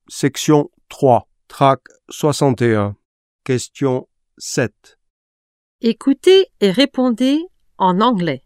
Section 3, Trac 61. Question 7. Écoutez et répondez en anglais.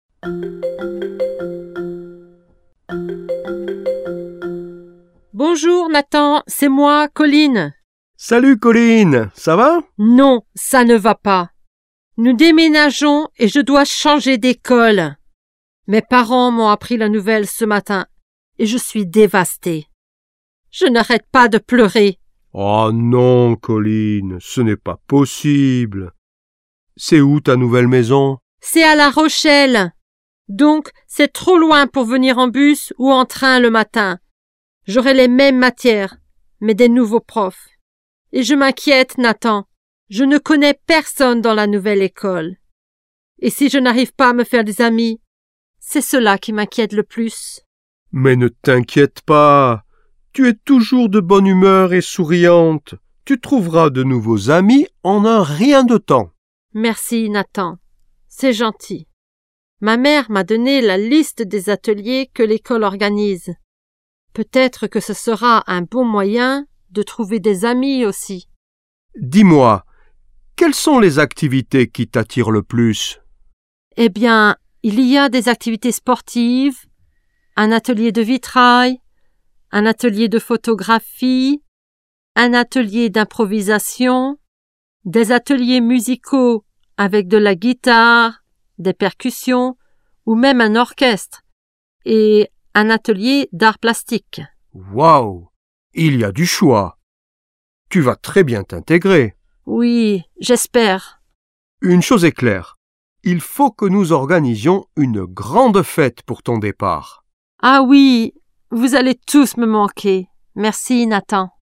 Bonjour Nathan, c'est moi, Colline. Salut Colline, ça va? Non, ça ne va pas. Nous déménageons et je dois changer d'école. Mes parents m'ont appris la nouvelle ce matin et je suis dévastée. Je n'arrête pas de pleurer. Oh non, Colline, ce n'est pas possible. C'est où ta nouvelle maison? C'est à La Rochelle. Donc, c'est trop loin pour venir en bus ou en train le matin. J'aurai les mêmes matières, mais des nouveaux profs. Et je m'inquiète, Nathan. Je ne connais personne dans la nouvelle école. Et si je n'arrive pas à me faire des amis, c'est cela qui m'inquiète le plus. Mais ne t'inquiète pas. Tu es toujours de bonne humeur et souriante. Tu trouveras de nouveaux amis en un rien de temps. Merci, Nathan. C'est gentil. Ma mère m'a donné la liste des ateliers que l'école organise. Peut-être que ce sera un bon moyen de trouver des amis aussi. Dis-moi, quelles sont les activités qui t'attirent le plus? Eh bien, il y a des activités sportives, un atelier de vitrail, un atelier de photographie, un atelier d'improvisation, des ateliers musicaux avec de la guitare, des percussions ou même un orchestre et un atelier d'art plastique. Waouh! Il y a du choix. Tu vas très bien t'intégrer. Oui, j'espère. Une chose est claire. Il faut que nous organisions une grande fête pour ton départ. Ah oui, vous allez tous me manquer. Merci, Nathan.